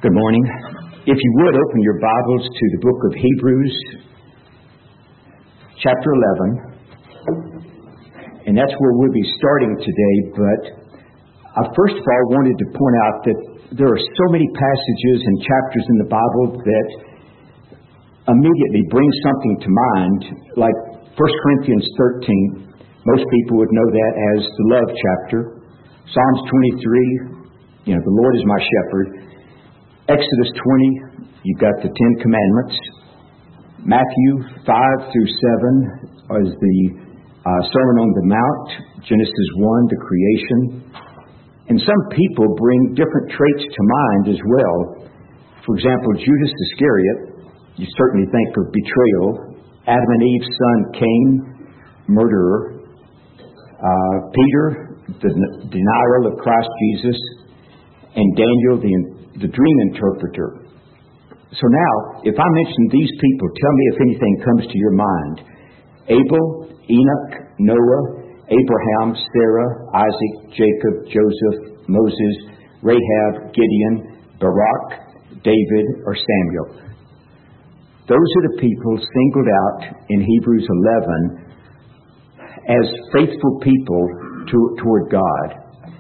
Good morning. If you would, open your Bibles to the book of Hebrews, chapter 11. And that's where we'll be starting today. But I first of all wanted to point out that there are so many passages and chapters in the Bible that immediately bring something to mind, like 1 Corinthians 13. Most people would know that as the love chapter. Psalms 23, the Lord is my shepherd. Exodus 20, you've got the Ten Commandments. Matthew 5 through 7 is the Sermon on the Mount. Genesis 1, the creation. And some people bring different traits to mind as well. For example, Judas Iscariot, you certainly think of betrayal. Adam and Eve's son Cain, murderer. Peter, the denial of Christ Jesus. And Daniel, the dream interpreter. So now, if I mention these people, tell me if anything comes to your mind. Abel, Enoch, Noah, Abraham, Sarah, Isaac, Jacob, Joseph, Moses, Rahab, Gideon, Barak, David, or Samuel. Those are the people singled out in Hebrews 11 as faithful people toward God.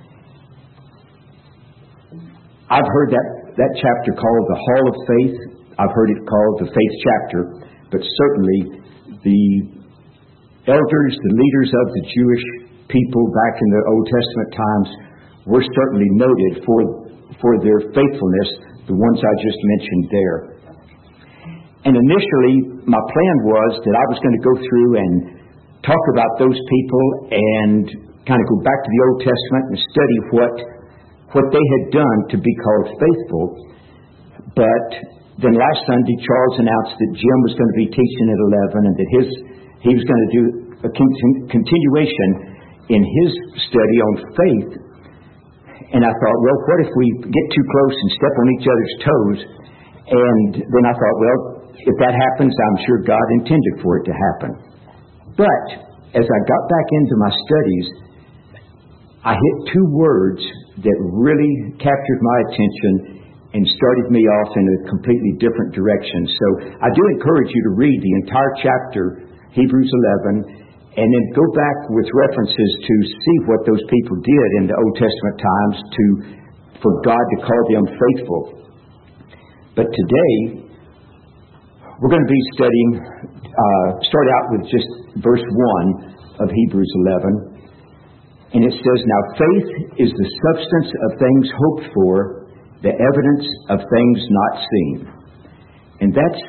I've heard that chapter called the Hall of Faith. I've heard it called the Faith chapter. But certainly the elders, the leaders of the Jewish people back in the Old Testament times were certainly noted for their faithfulness, the ones I just mentioned there. And initially, my plan was that I was going to go through and talk about those people and kind of go back to the Old Testament and study what they had done to be called faithful. But then last Sunday, Charles announced that Jim was going to be teaching at 11 and that he was going to do a continuation in his study on faith. And I thought, well, what if we get too close and step on each other's toes? And then I thought, well, if that happens, I'm sure God intended for it to happen. But as I got back into my studies, I hit two words that really captured my attention and started me off in a completely different direction. So I do encourage you to read the entire chapter, Hebrews 11, and then go back with references to see what those people did in the Old Testament times for God to call them faithful. But today, we're going to be studying, start out with just verse 1 of Hebrews 11. And it says, "Now faith is the substance of things hoped for, the evidence of things not seen." And that's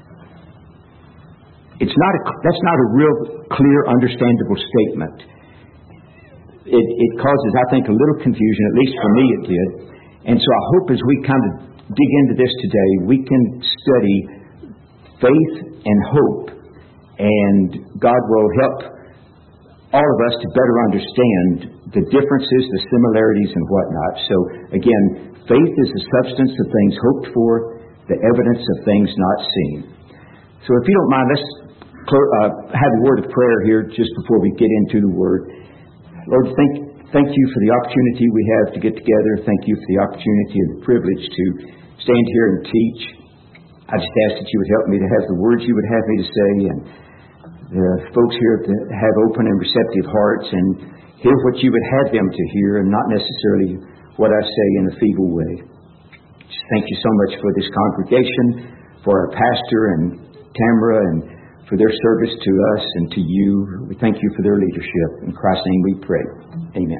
not a real clear, understandable statement. It causes, I think, a little confusion, at least for me it did. And so I hope as we kind of dig into this today, we can study faith and hope, and God will help all of us to better understand the differences, the similarities, and whatnot. So, again, faith is the substance of things hoped for, the evidence of things not seen. So if you don't mind, let's have a word of prayer here just before we get into the Word. Lord, thank you for the opportunity we have to get together. Thank you for the opportunity and the privilege to stand here and teach. I just ask that you would help me to have the words you would have me to say, and the folks here that have open and receptive hearts and hear what you would have them to hear and not necessarily what I say in a feeble way. Just thank you so much for this congregation, for our pastor and Tamara, and for their service to us and to you. We thank you for their leadership. In Christ's name we pray. Amen.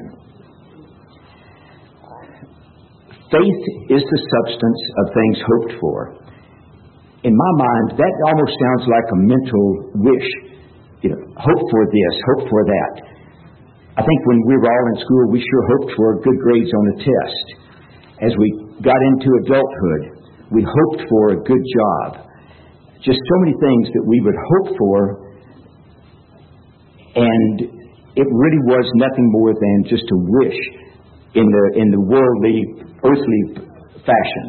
Faith is the substance of things hoped for. In my mind, that almost sounds like a mental wish. Hope for this, hope for that. I think when we were all in school, we sure hoped for good grades on the test. As we got into adulthood, we hoped for a good job. Just so many things that we would hope for, and it really was nothing more than just a wish in the worldly, earthly fashion.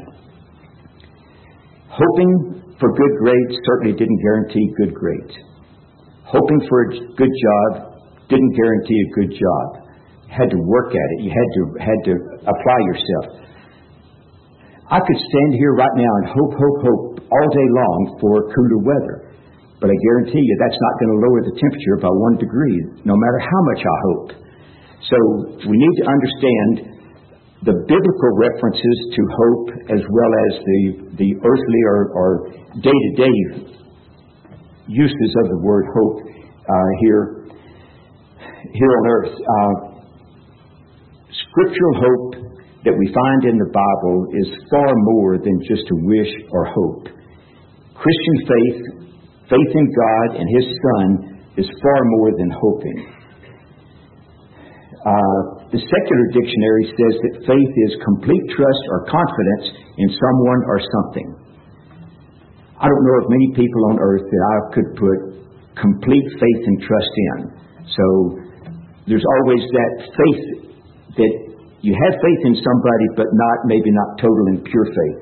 Hoping for good grades certainly didn't guarantee good grades. Hoping for a good job didn't guarantee a good job. You had to work at it. You had to apply yourself. I could stand here right now and hope all day long for cooler weather. But I guarantee you that's not going to lower the temperature by 1 degree, no matter how much I hope. So we need to understand the biblical references to hope as well as the earthly or day-to-day uses of the word hope here on earth. Scriptural hope that we find in the Bible is far more than just a wish or hope. Christian faith in God and His Son, is far more than hoping. The secular dictionary says that faith is complete trust or confidence in someone or something. I don't know of many people on earth that I could put complete faith and trust in. So there's always that faith that you have faith in somebody, but maybe not total and pure faith.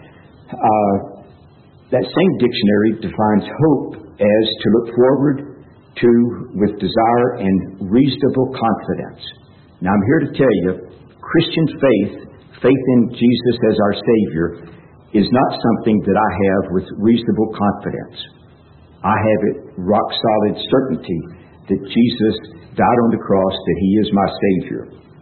That same dictionary defines hope as to look forward to with desire and reasonable confidence. Now I'm here to tell you, Christian faith in Jesus as our Savior, is not something that I have with reasonable confidence. I have it rock solid certainty that Jesus died on the cross, that He is my Savior.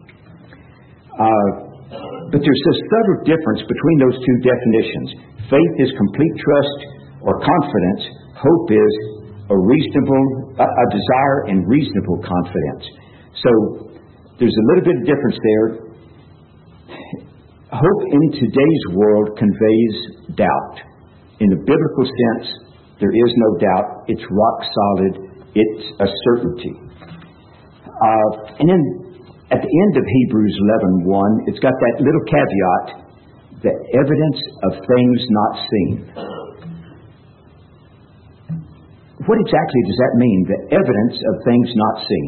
But there's a subtle difference between those two definitions. Faith is complete trust or confidence. Hope is a desire and reasonable confidence. So there's a little bit of difference there. Hope in today's world conveys doubt. In the biblical sense, there is no doubt. It's rock solid. It's a certainty. And then at the end of Hebrews 11:1, it's got that little caveat, the evidence of things not seen. What exactly does that mean, the evidence of things not seen?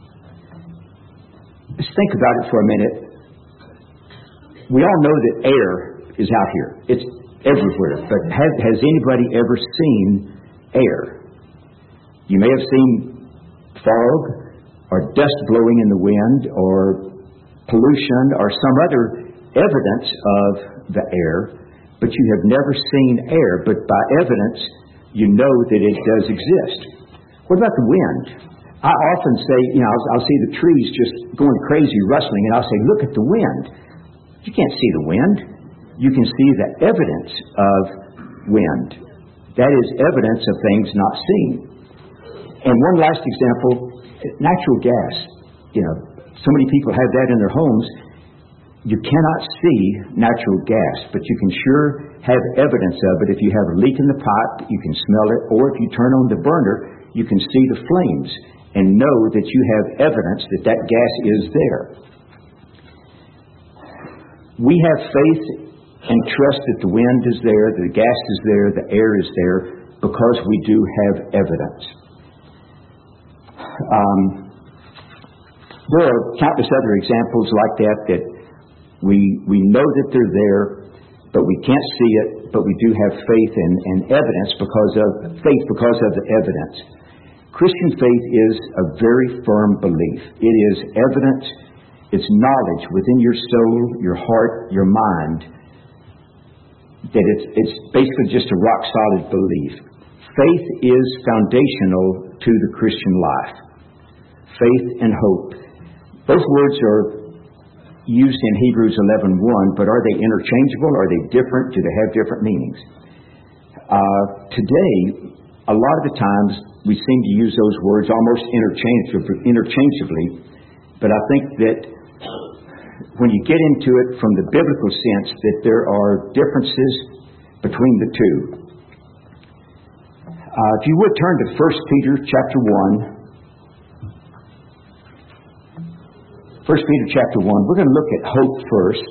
Let's think about it for a minute. We all know that air is out here. It's everywhere. But has anybody ever seen air? You may have seen fog or dust blowing in the wind or pollution or some other evidence of the air, but you have never seen air. But by evidence, you know that it does exist. What about the wind? I often say, I'll see the trees just going crazy, rustling, and I'll say, look at the wind. You can't see the wind. You can see the evidence of wind. That is evidence of things not seen. And one last example, natural gas. So many people have that in their homes. You cannot see natural gas, but you can sure have evidence of it. If you have a leak in the pipe, you can smell it, or if you turn on the burner, you can see the flames and know that you have evidence that that gas is there. We have faith and trust that the wind is there, the gas is there, the air is there, because we do have evidence. There are countless other examples like that we know that they're there, but we can't see it, but we do have faith and evidence because of the evidence. Christian faith is a very firm belief. It is evidence. It's knowledge within your soul, your heart, your mind, that it's basically just a rock solid belief. Faith is foundational to the Christian life. Faith and hope. Both words are used in Hebrews 11:1, but are they interchangeable? Are they different? Do they have different meanings? Today, a lot of the times, we seem to use those words almost interchangeably, but I think that when you get into it from the biblical sense, that there are differences between the two. If you would turn to 1 Peter chapter 1. 1 Peter chapter 1, we're going to look at hope first.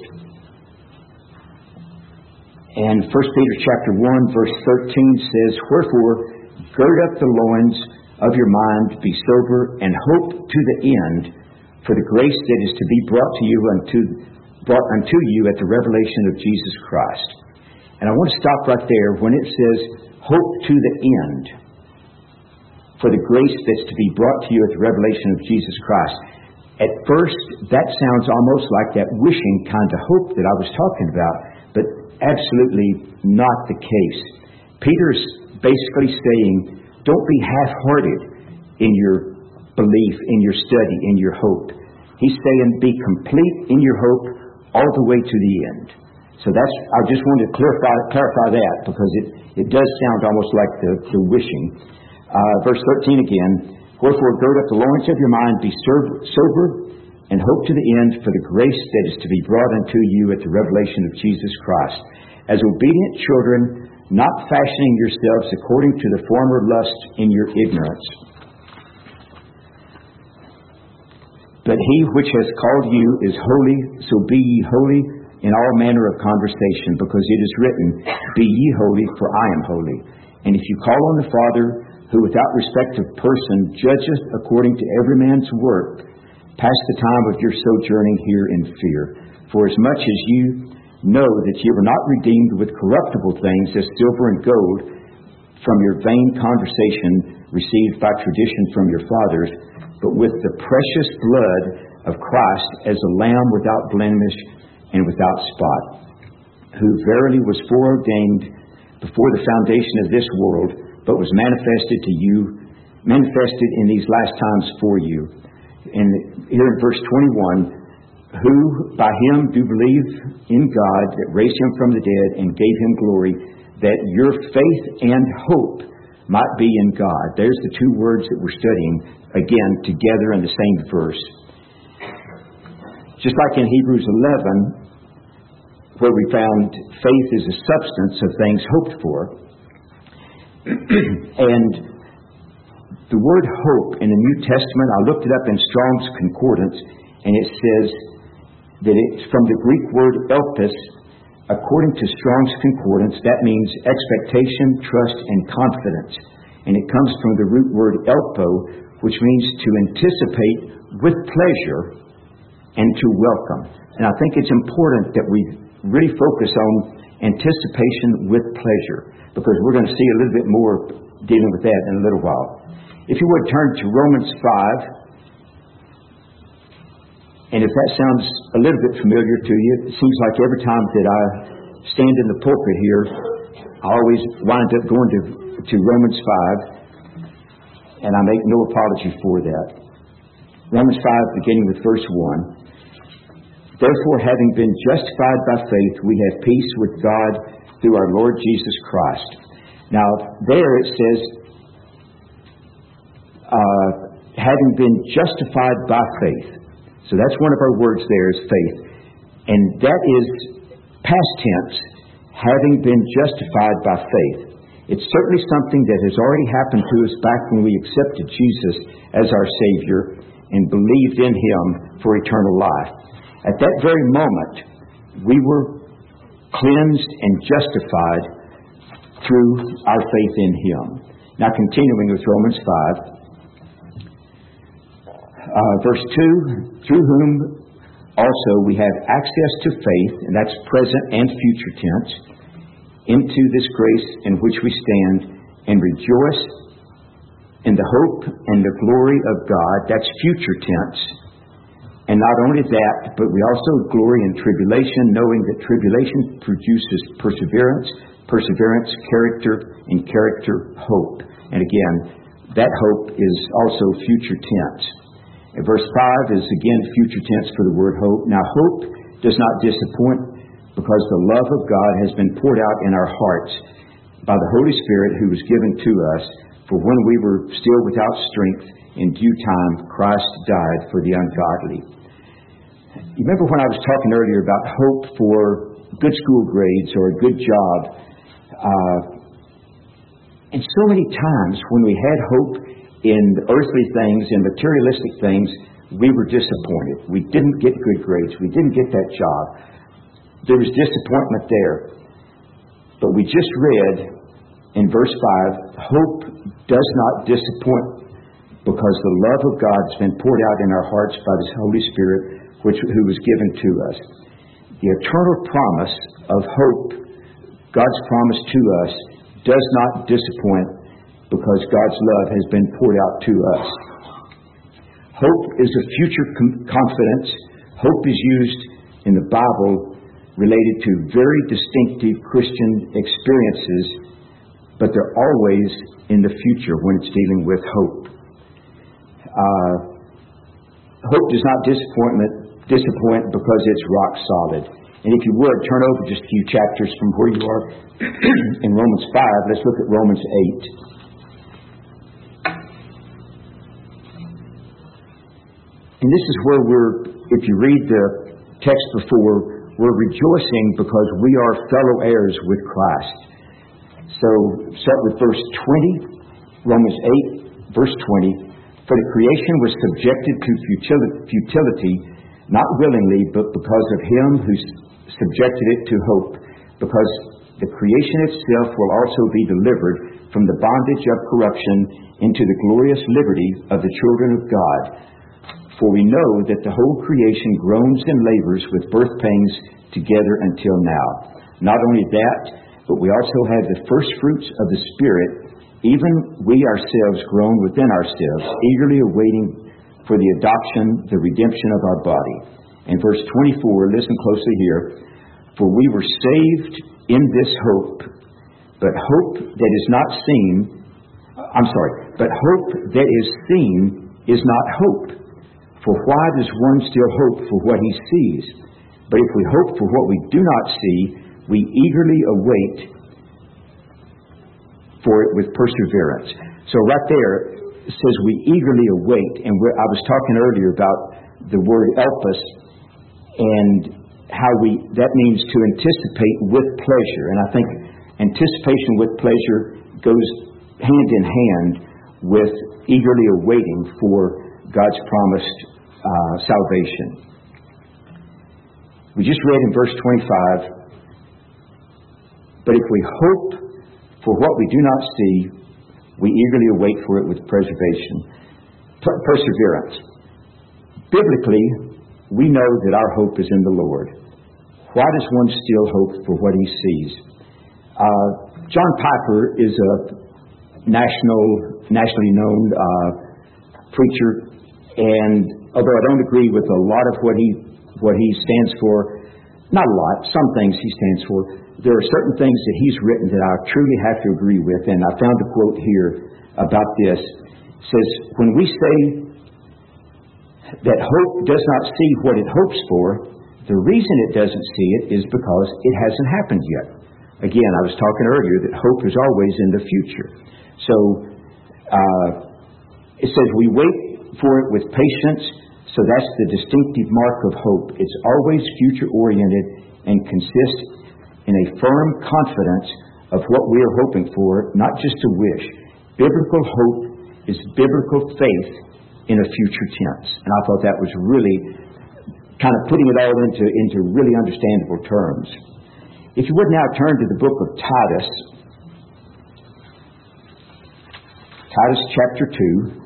And 1 Peter chapter 1, verse 13 says, "Wherefore, gird up the loins of your mind, be sober, and hope to the end for the grace that is to be brought unto you at the revelation of Jesus Christ." And I want to stop right there when it says, hope to the end for the grace that's to be brought to you at the revelation of Jesus Christ. At first, that sounds almost like that wishing kind of hope that I was talking about. but absolutely not the case. Peter's basically saying, don't be half-hearted in your belief, in your study, in your hope. He's saying, be complete in your hope all the way to the end. So I just wanted to clarify that, because it does sound almost like the wishing. Verse 13 again, wherefore gird up the loins of your mind, be sober, and hope to the end for the grace that is to be brought unto you at the revelation of Jesus Christ. As obedient children, not fashioning yourselves according to the former lust in your ignorance. But he which has called you is holy, so be ye holy in all manner of conversation, because it is written, be ye holy, for I am holy. And if you call on the Father, who without respect of person judgeth according to every man's work, pass the time of your sojourning here in fear. For as much as you know that ye were not redeemed with corruptible things as silver and gold from your vain conversation received by tradition from your fathers, but with the precious blood of Christ as a lamb without blemish and without spot, who verily was foreordained before the foundation of this world, but was manifested in these last times for you. And here in verse 21, who by him do believe in God, that raised him from the dead and gave him glory, that your faith and hope might be in God. There's the two words that we're studying, again, together in the same verse. Just like in Hebrews 11, where we found faith is a substance of things hoped for. And the word hope in the New Testament, I looked it up in Strong's Concordance, and it says that it's from the Greek word elpis. According to Strong's Concordance, that means expectation, trust, and confidence. And it comes from the root word elpo, which means to anticipate with pleasure and to welcome. And I think it's important that we really focus on anticipation with pleasure, because we're going to see a little bit more dealing with that in a little while. If you would turn to Romans 5, and if that sounds a little bit familiar to you, it seems like every time that I stand in the pulpit here, I always wind up going to Romans 5, and I make no apology for that. Romans 5, beginning with verse 1. Therefore, having been justified by faith, we have peace with God through our Lord Jesus Christ. Now, there it says, having been justified by faith. So that's one of our words there, is faith. And that is past tense, having been justified by faith. It's certainly something that has already happened to us back when we accepted Jesus as our Savior and believed in Him for eternal life. At that very moment, we were cleansed and justified through our faith in Him. Now, continuing with Romans 5. Verse 2, through whom also we have access to faith, and that's present and future tense, into this grace in which we stand and rejoice in the hope and the glory of God. That's future tense. And not only that, but we also glory in tribulation, knowing that tribulation produces perseverance, perseverance, character, and character, hope. And again, that hope is also future tense. And verse 5 is again future tense for the word hope. Now, hope does not disappoint, because the love of God has been poured out in our hearts by the Holy Spirit who was given to us. For when we were still without strength, in due time Christ died for the ungodly. You remember when I was talking earlier about hope for good school grades or a good job? And so many times when we had hope in earthly things, in materialistic things, we were disappointed. We didn't get good grades. We didn't get that job. There was disappointment there. But we just read in verse 5, hope does not disappoint, because the love of God has been poured out in our hearts by the Holy Spirit who was given to us. The eternal promise of hope, God's promise to us, does not disappoint, because God's love has been poured out to us. Hope is a future confidence. Hope is used in the Bible related to very distinctive Christian experiences, but they're always in the future when it's dealing with hope. Hope does not disappoint because it's rock solid. And if you would, turn over just a few chapters from where you are in Romans 5. Let's look at Romans 8. And this is where if you read the text before, we're rejoicing because we are fellow heirs with Christ. So start with verse 20, Romans 8, verse 20. For the creation was subjected to futility, not willingly, but because of him who subjected it to hope, because the creation itself will also be delivered from the bondage of corruption into the glorious liberty of the children of God. For we know that the whole creation groans and labors with birth pains together until now. Not only that, but we also have the first fruits of the Spirit, even we ourselves groan within ourselves, eagerly awaiting for the adoption, the redemption of our body. And verse 24, listen closely here. For we were saved in this hope, but hope that is not seen, but hope that is seen is not hope. For why does one still hope for what he sees? But if we hope for what we do not see, we eagerly await for it with perseverance. So right there, it says we eagerly await. And I was talking earlier about the word elpis and how that means to anticipate with pleasure. And I think anticipation with pleasure goes hand in hand with eagerly awaiting for God's promised salvation. We just read in verse 25, but if we hope for what we do not see, we eagerly await for it with perseverance. Biblically, we know that our hope is in the Lord. Why does one still hope for what he sees? John Piper is a nationally known preacher, and although I don't agree with a lot of what he stands for, not a lot, some things he stands for, there are certain things that he's written that I truly have to agree with, and I found a quote here about this. It says, when we say that hope does not see what it hopes for, the reason it doesn't see it is because it hasn't happened yet. Again, I was talking earlier that hope is always in the future. So it says we wait for it with patience, so that's the distinctive mark of hope. It's always future-oriented and consists in a firm confidence of what we are hoping for, not just a wish. Biblical hope is biblical faith in a future tense. And I thought that was really kind of putting it all into really understandable terms. If you would now turn to the book of Titus. Titus chapter 2.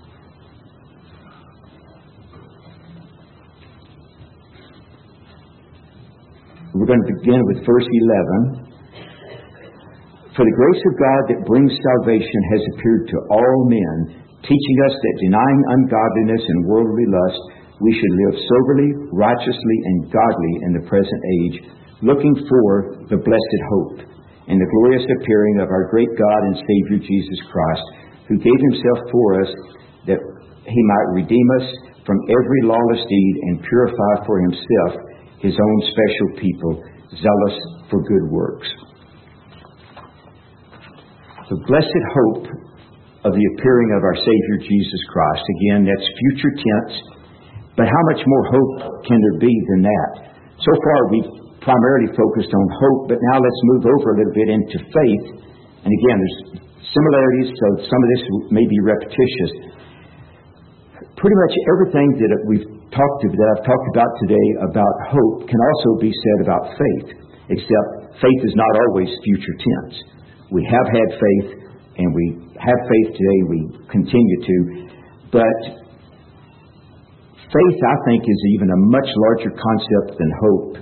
We're going to begin with verse 11. For the grace of God that brings salvation has appeared to all men, teaching us that denying ungodliness and worldly lust, we should live soberly, righteously, and godly in the present age, looking for the blessed hope and the glorious appearing of our great God and Savior Jesus Christ, who gave himself for us that he might redeem us from every lawless deed and purify for himself his own special people, zealous for good works. The blessed hope of the appearing of our Savior Jesus Christ. Again, that's future tense. But how much more hope can there be than that? So far, we've primarily focused on hope, but now let's move over a little bit into faith. And again, there's similarities, so some of this may be repetitious. Pretty much everything that I've talked about today about hope can also be said about faith, except faith is not always future tense. We have had faith, and we have faith today, we continue to, but faith, I think, is even a much larger concept than hope.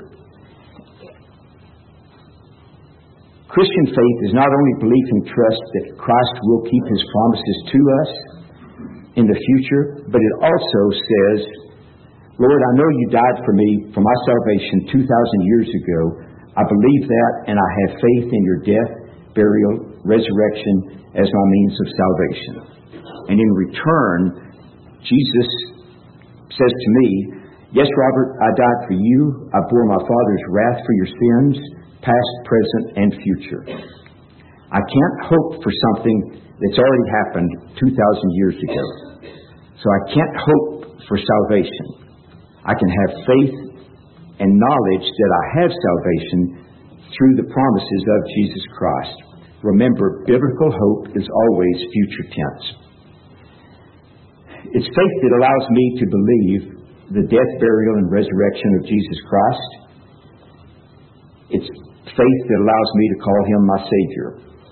Christian faith is not only belief and trust that Christ will keep his promises to us in the future, but it also says Lord, I know you died for me, for my salvation 2,000 years ago. I believe that, and I have faith in your death, burial, resurrection as my means of salvation. And in return, Jesus says to me, yes, Robert, I died for you. I bore my Father's wrath for your sins, past, present, and future. I can't hope for something that's already happened 2,000 years ago. So I can't hope for salvation. I can have faith and knowledge that I have salvation through the promises of Jesus Christ. Remember, biblical hope is always future tense. It's faith that allows me to believe the death, burial, and resurrection of Jesus Christ. It's faith that allows me to call Him my Savior.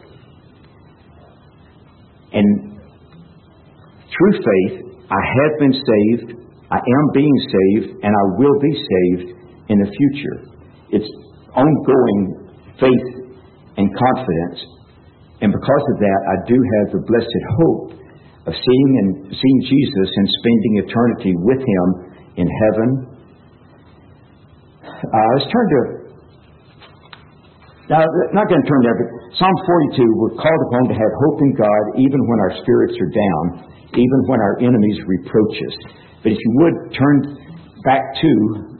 And through faith, I have been saved, I am being saved, and I will be saved in the future. It's ongoing faith and confidence. And because of that, I do have the blessed hope of seeing Jesus and spending eternity with Him in heaven. Let's turn to, now, not going to turn there, but Psalm 42, we're called upon to have hope in God even when our spirits are down, even when our enemies reproach us. But if you would, turn back to,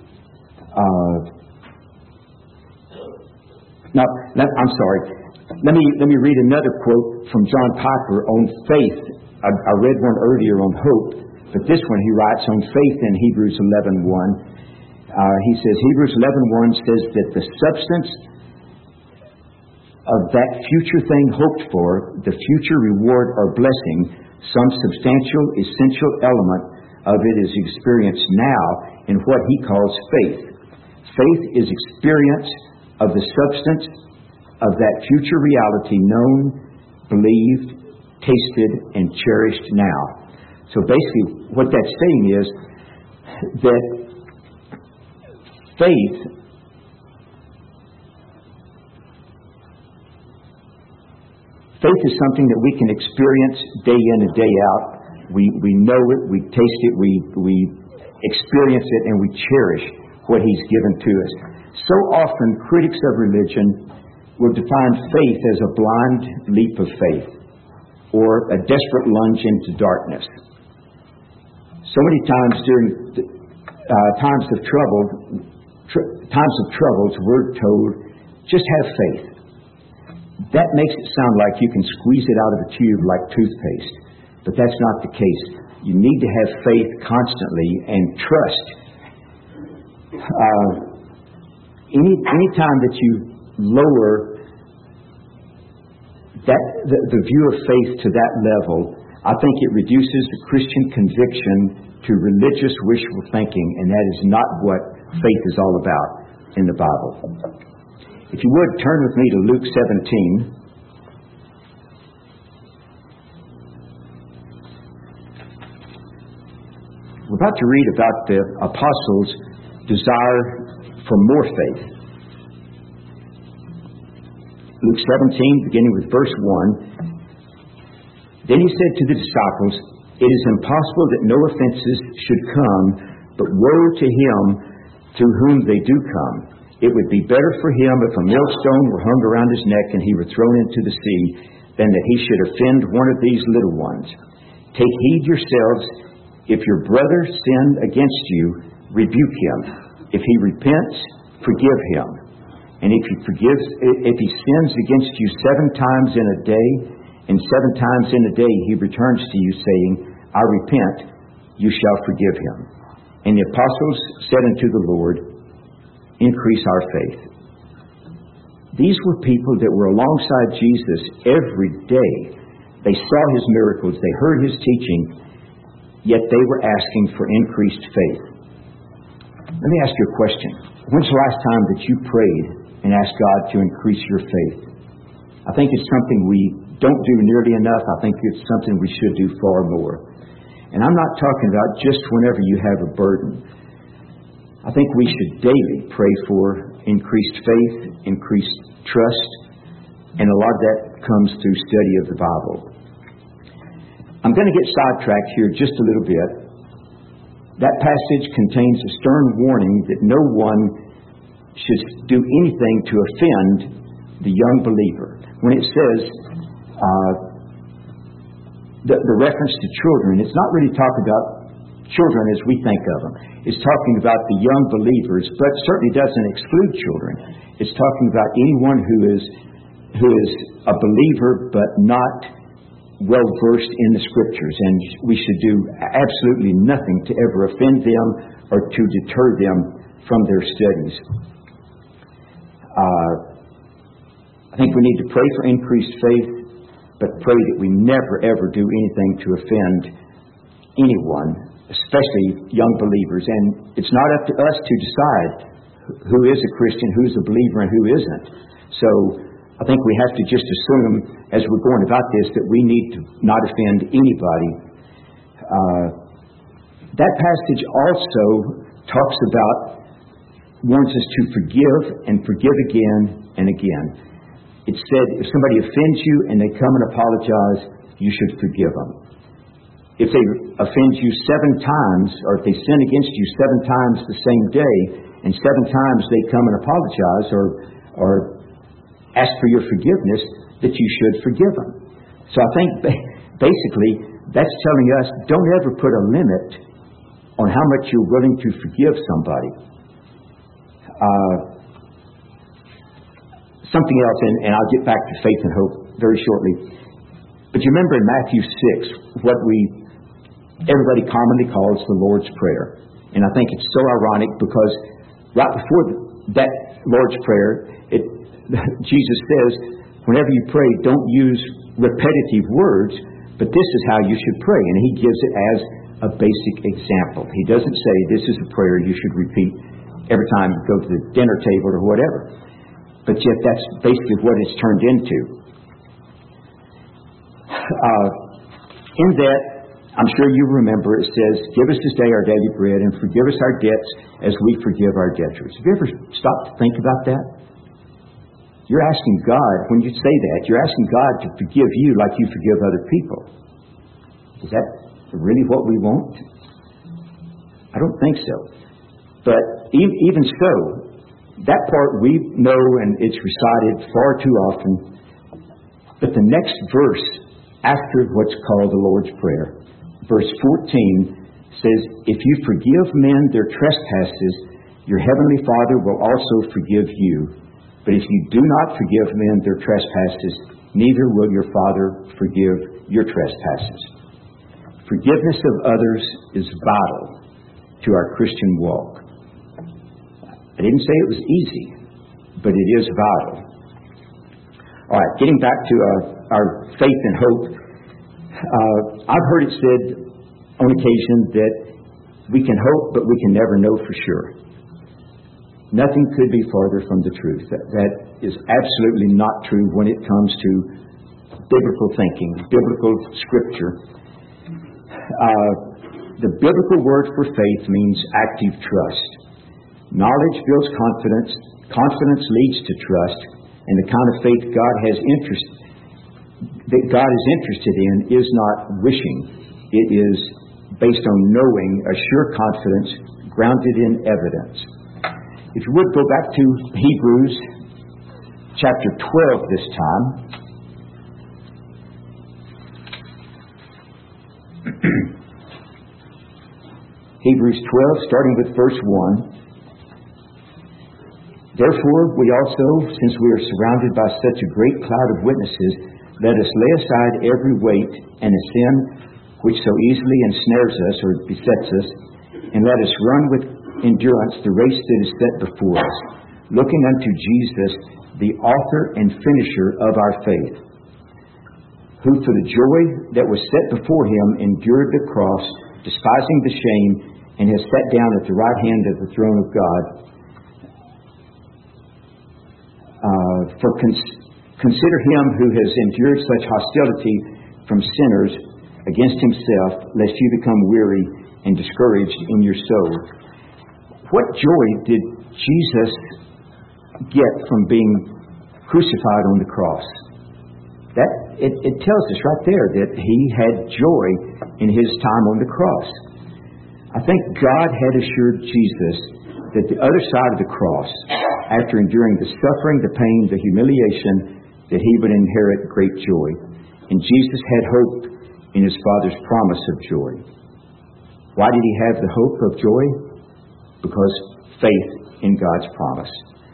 I'm sorry. Let me read another quote from John Piper on faith. I read one earlier on hope, but this one he writes on faith in Hebrews 11:1. He says, Hebrews 11:1 says that the substance of that future thing hoped for, the future reward or blessing, some substantial, essential element of it is experienced now in what he calls faith. Faith is experience of the substance of that future reality known, believed, tasted, and cherished now. So basically what that's saying is that faith is something that we can experience day in and day out. We know it, we taste it, we experience it, and we cherish what He's given to us. So often, critics of religion will define faith as a blind leap of faith or a desperate lunge into darkness. So many times during times of troubles, we're told, just have faith. That makes it sound like you can squeeze it out of a tube like toothpaste. But that's not the case. You need to have faith constantly and trust. Any time that you lower the view of faith to that level, I think it reduces the Christian conviction to religious wishful thinking, and that is not what faith is all about in the Bible. If you would, turn with me to Luke 17. We're about to read about the apostles' desire for more faith. Luke 17, beginning with verse 1. Then He said to the disciples, "It is impossible that no offenses should come, but woe to him through whom they do come. It would be better for him if a millstone were hung around his neck and he were thrown into the sea, than that he should offend one of these little ones. Take heed yourselves. If your brother sin against you, rebuke him. If he repents, forgive him. And if he sins against you 7 times in a day, and 7 times in a day he returns to you saying, I repent, you shall forgive him. And the apostles said unto the Lord, increase our faith." These were people that were alongside Jesus every day. They saw His miracles, they heard His teaching, yet they were asking for increased faith. Let me ask you a question. When's the last time that you prayed and asked God to increase your faith? I think it's something we don't do nearly enough. I think it's something we should do far more. And I'm not talking about just whenever you have a burden. I think we should daily pray for increased faith, increased trust, and a lot of that comes through study of the Bible. I'm going to get sidetracked here just a little bit. that passage contains a stern warning that no one should do anything to offend the young believer. When it says the reference to children, it's not really talking about children as we think of them. It's talking about the young believers, but certainly doesn't exclude children. It's talking about anyone who is a believer but not well versed in the Scriptures, and we should do absolutely nothing to ever offend them or to deter them from their studies. I think we need to pray for increased faith, but pray that we never ever do anything to offend anyone, especially young believers. And it's not up to us to decide who is a Christian, who's a believer, and who isn't. So I think we have to just assume, as we're going about this, that we need to not offend anybody. That passage also talks about, warns us to forgive and forgive again and again. It said if somebody offends you and they come and apologize, you should forgive them. If they offend you 7 times, or if they sin against you 7 times the same day, and 7 times they come and apologize or ask for your forgiveness, that you should forgive them. So I think basically that's telling us, don't ever put a limit on how much you're willing to forgive somebody. Something else, and I'll get back to faith and hope very shortly. But you remember in Matthew 6, what everybody commonly calls the Lord's Prayer. And I think it's so ironic because right before that Lord's Prayer, Jesus says, whenever you pray, don't use repetitive words, but this is how you should pray. And He gives it as a basic example. He doesn't say this is a prayer you should repeat every time you go to the dinner table or whatever. But yet that's basically what it's turned into. In that, I'm sure you remember, it says, give us this day our daily bread and forgive us our debts as we forgive our debtors. Have you ever stopped to think about that? You're asking God, when you say that, you're asking God to forgive you like you forgive other people. Is that really what we want? I don't think so. But even so, that part we know and it's recited far too often. But the next verse after what's called the Lord's Prayer, verse 14 says, if you forgive men their trespasses, your heavenly Father will also forgive you. But if you do not forgive men their trespasses, neither will your Father forgive your trespasses. Forgiveness of others is vital to our Christian walk. I didn't say it was easy, but it is vital. All right, getting back to our faith and hope. I've heard it said on occasion that we can hope, but we can never know for sure. Nothing could be farther from the truth. That is absolutely not true when it comes to biblical thinking, biblical scripture. The biblical word for faith means active trust. Knowledge builds confidence. Confidence leads to trust. And the kind of faith God is interested in is not wishing. It is based on knowing, a sure confidence grounded in evidence. If you would go back to Hebrews chapter 12 this time. Hebrews 12, starting with verse 1. Therefore, we also, since we are surrounded by such a great cloud of witnesses, let us lay aside every weight and a sin which so easily ensnares us or besets us, and let us run with endurance the race that is set before us, looking unto Jesus, the author and finisher of our faith, who for the joy that was set before Him endured the cross, despising the shame, and has sat down at the right hand of the throne of God. Consider Him who has endured such hostility from sinners against Himself, lest you become weary and discouraged in your soul. What joy did Jesus get from being crucified on the cross? It tells us right there that He had joy in His time on the cross. I think God had assured Jesus that the other side of the cross, after enduring the suffering, the pain, the humiliation, that he would inherit great joy. And Jesus had hope in his Father's promise of joy. Why did he have the hope of joy? Because faith in God's promise.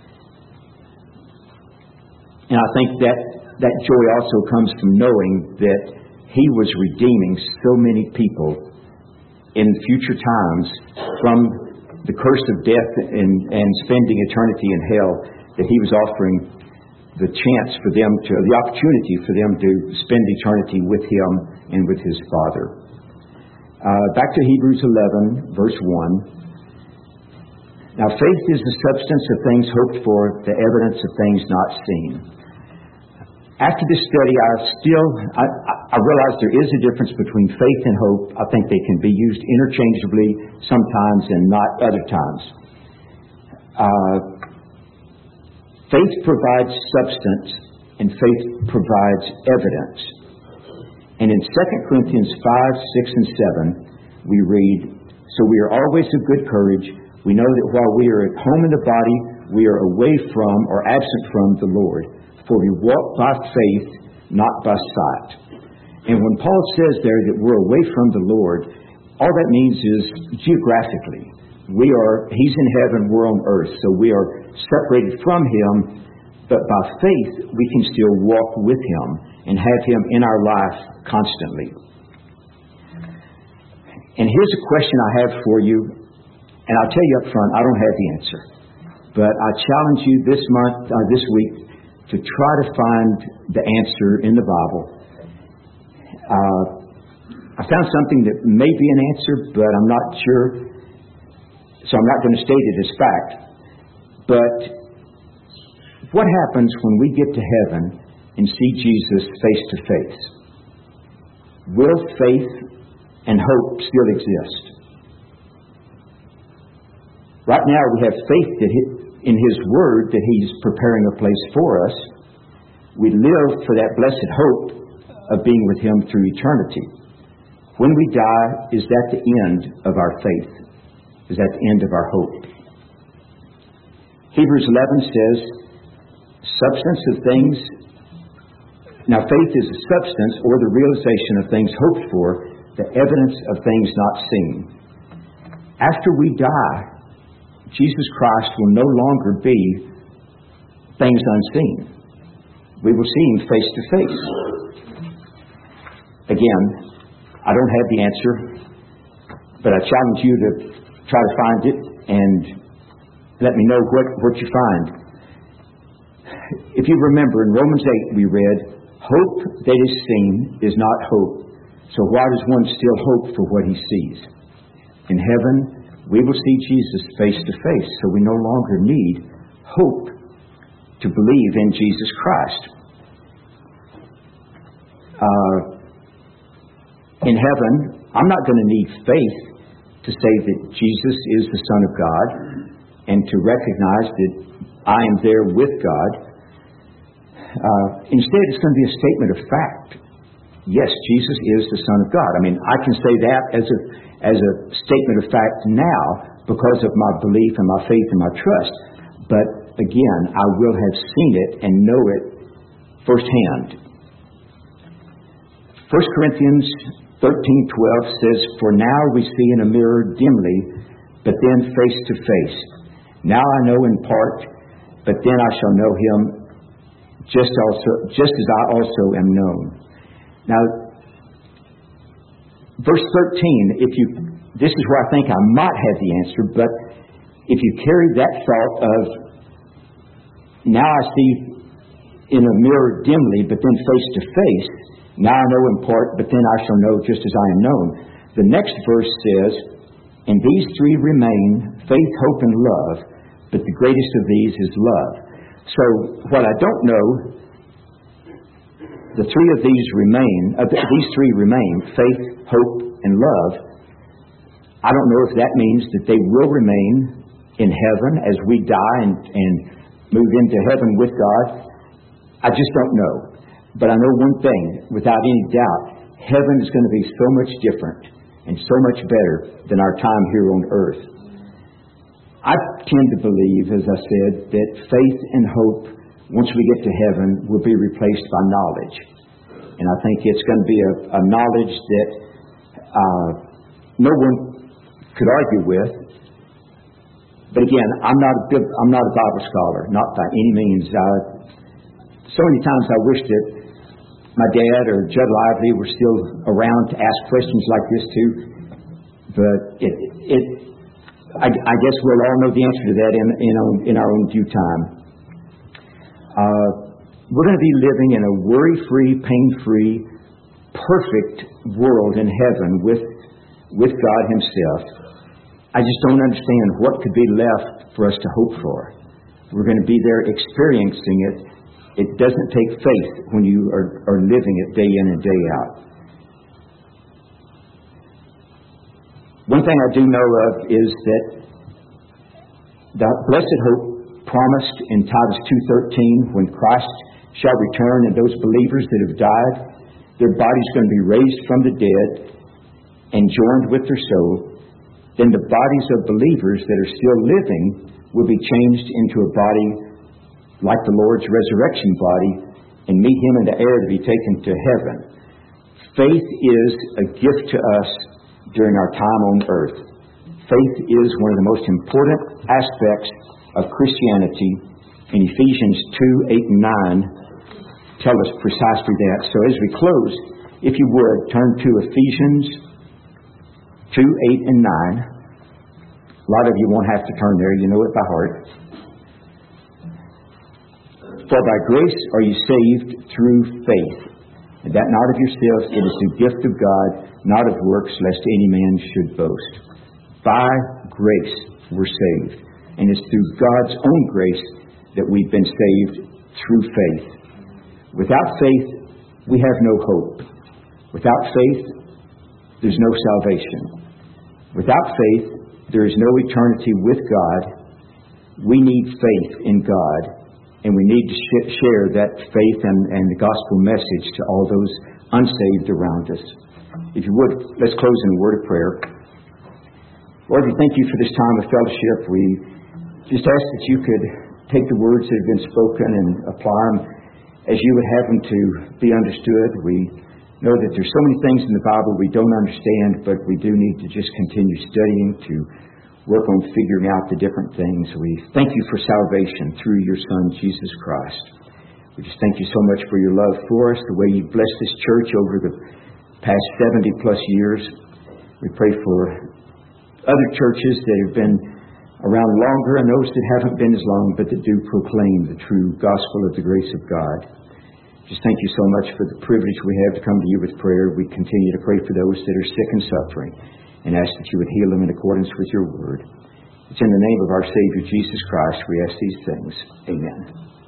And I think that joy also comes from knowing that he was redeeming so many people in future times from the curse of death and spending eternity in hell, that he was offering the chance for them the opportunity for them to spend eternity with him and with his Father. Back to Hebrews 11, verse 1. Now faith is the substance of things hoped for, the evidence of things not seen. After this study, I realize there is a difference between faith and hope. I think they can be used interchangeably sometimes and not other times. Faith provides substance and faith provides evidence. And in 2 Corinthians 5, 6, and 7, we read, "So we are always of good courage. We know that while we are at home in the body, we are away from or absent from the Lord. For we walk by faith, not by sight." And when Paul says there that we're away from the Lord, all that means is geographically. He's in heaven, we're on earth. So we are separated from him, but by faith we can still walk with him and have him in our life constantly. And here's a question I have for you, and I'll tell you up front, I don't have the answer. But I challenge you this week, to try to find the answer in the Bible. I found something that may be an answer, but I'm not sure, so I'm not going to state it as fact. But what happens when we get to heaven and see Jesus face to face? Will faith and hope still exist? Right now we have faith in his word that he's preparing a place for us. We live for that blessed hope of being with him through eternity. When we die, is that the end of our faith? Is that the end of our hope? Hebrews 11 says, substance of things. Now faith is the substance or the realization of things hoped for, the evidence of things not seen. After we die, Jesus Christ will no longer be things unseen. We will see him face to face. Again, I don't have the answer, but I challenge you to try to find it and let me know what you find. If you remember, in Romans 8 we read, hope that is seen is not hope. So why does one still hope for what he sees? In heaven, we will see Jesus face to face, so we no longer need hope to believe in Jesus Christ. In heaven, I'm not going to need faith to say that Jesus is the Son of God and to recognize that I am there with God. Instead, it's going to be a statement of fact. Yes, Jesus is the Son of God. I mean, I can say that as a statement of fact now because of my belief and my faith and my trust. But again, I will have seen it and know it firsthand. 1 Corinthians 13:12 says, "For now we see in a mirror dimly, but then face to face. Now I know in part, but then I shall know him just as I also am known." Now, verse 13, this is where I think I might have the answer, but if you carry that thought of, now I see in a mirror dimly, but then face to face, now I know in part, but then I shall know just as I am known. The next verse says, "And these three remain, faith, hope, and love, but the greatest of these is love." So, what I don't know, these three remain, faith, hope, and love. I don't know if that means that they will remain in heaven as we die and move into heaven with God. I just don't know. But I know one thing, without any doubt, heaven is going to be so much different and so much better than our time here on earth. I tend to believe, as I said, that faith and hope, once we get to heaven, will be replaced by knowledge. And I think it's going to be a knowledge that no one could argue with. But again, I'm not a Bible scholar, not by any means. So many times I wish that my dad or Judd Lively were still around to ask questions like this too. But I guess we'll all know the answer to that in our own due time. We're going to be living in a worry-free, pain-free, perfect world in heaven with God Himself. I just don't understand what could be left for us to hope for. We're going to be there experiencing it. It doesn't take faith when you are living it day in and day out. One thing I do know of is that the blessed hope promised in Titus 2:13, when Christ shall return and those believers that have died, their bodies going to be raised from the dead and joined with their soul. Then the bodies of believers that are still living will be changed into a body like the Lord's resurrection body and meet Him in the air to be taken to heaven. Faith is a gift to us during our time on earth. Faith is one of the most important aspects of Christianity, and Ephesians 2:8 and 9 tell us precisely that. So as we close, if you would, turn to Ephesians 2:8 and 9. A lot of you won't have to turn there. You know it by heart. For by grace are you saved through faith, and that not of yourselves, it is the gift of God, not of works, lest any man should boast. By grace we're saved, and it's through God's own grace that we've been saved through faith. Without faith, we have no hope. Without faith, there's no salvation. Without faith, there is no eternity with God. We need faith in God, and we need to share that faith and the gospel message to all those unsaved around us. If you would, let's close in a word of prayer. Lord, we thank You for this time of fellowship. We just ask that You could take the words that have been spoken and apply them as You would have them to be understood. We know that there's so many things in the Bible we don't understand, but we do need to just continue studying to work on figuring out the different things. We thank You for salvation through Your Son, Jesus Christ. We just thank You so much for Your love for us, the way You've blessed this church over the past 70 plus years. We pray for other churches that have been around longer and those that haven't been as long, but that do proclaim the true gospel of the grace of God. Just thank You so much for the privilege we have to come to You with prayer. We continue to pray for those that are sick and suffering and ask that You would heal them in accordance with Your word. It's in the name of our Savior Jesus Christ we ask these things. Amen.